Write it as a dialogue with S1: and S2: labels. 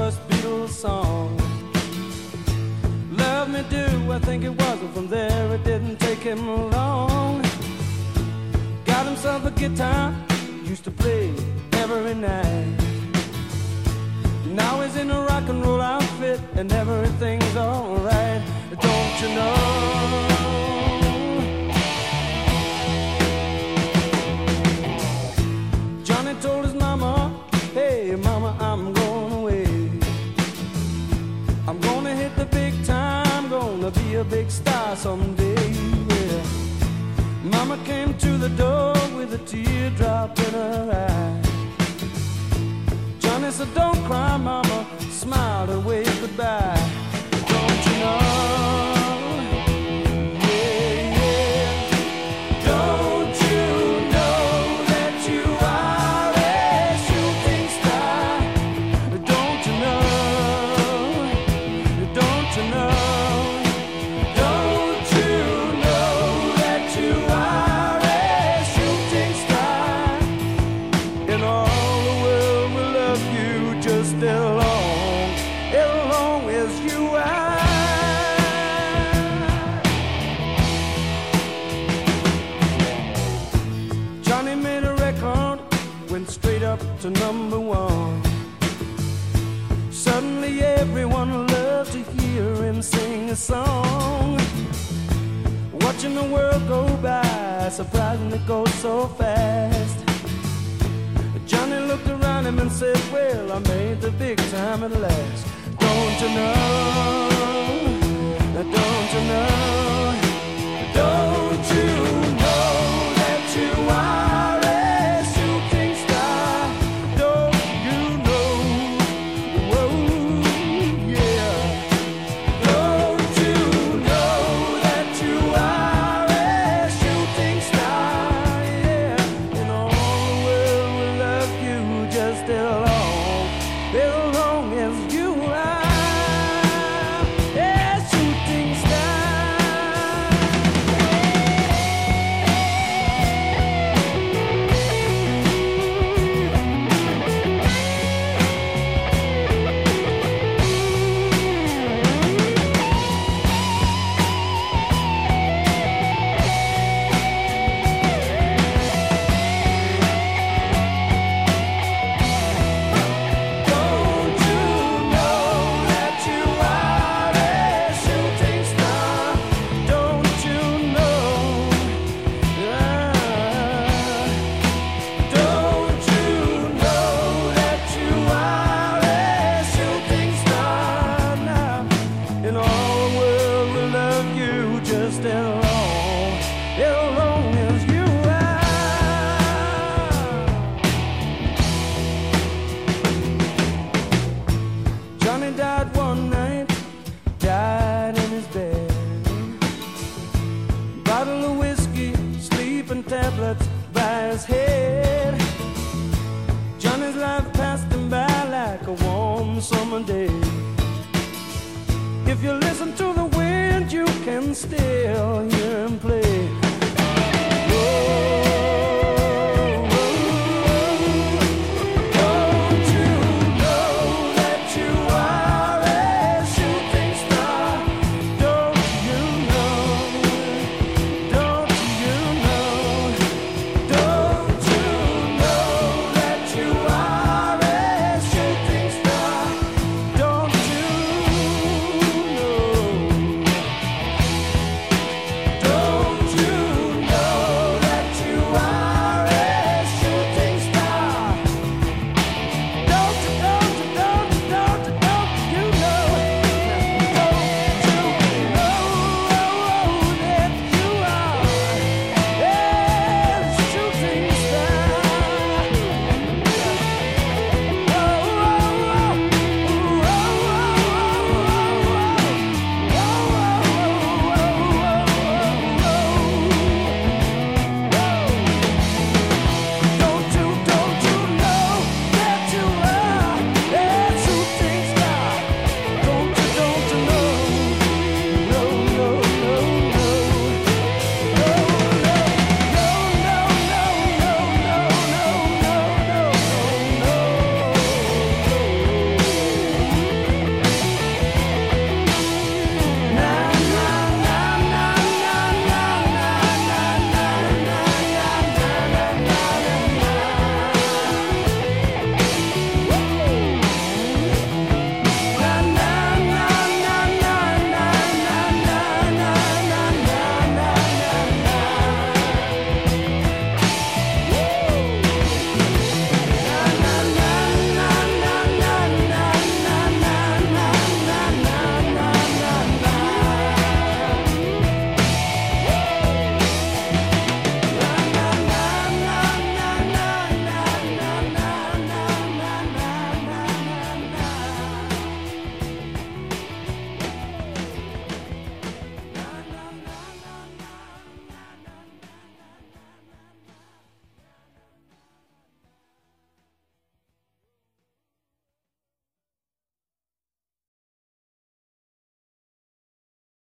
S1: first Beatles song. Love Me Do, I think it was, and from there it didn't take him long. Got himself a guitar, used to play every night. Now he's in a rock and roll outfit and everything's alright. Don't you know? Johnny told his mama, hey mama, I'm going away. I'm gonna hit the big time, gonna be a big star someday. Yeah. Mama came to the door with a teardrop in her eye. Johnny said, don't cry, mama, smiled and waved goodbye. Don't you know? Yeah, yeah. Don't you know that you are a shooting star? Don't you know? Don't you know? Don't you know that you are a shooting star? In all the world will love you just as long as you are. Johnny made a record, went straight up to #1. Suddenly everyone loved to hear him sing a song. Watching the world go by, surprising it goes so fast. Johnny looked around him and said, well, I made the big time at last. Don't you know? Don't you know? Don't you know that you are a shooting star? Don't you know? Whoa, yeah. Don't you know that you are a shooting star? Yeah. In all the world will love you just as long as you are. Yeah, shooting star. Don't you know that you are a shooting star? Don't you know? Don't you know that you are a shooting star now? And all the world will love you just as long as you are. Johnny died one night, died in his bed. Bottle of whiskey, sleeping tablets by his head. Johnny's life passed him by like a warm summer day. If you listen to the wind, you can still hear him play.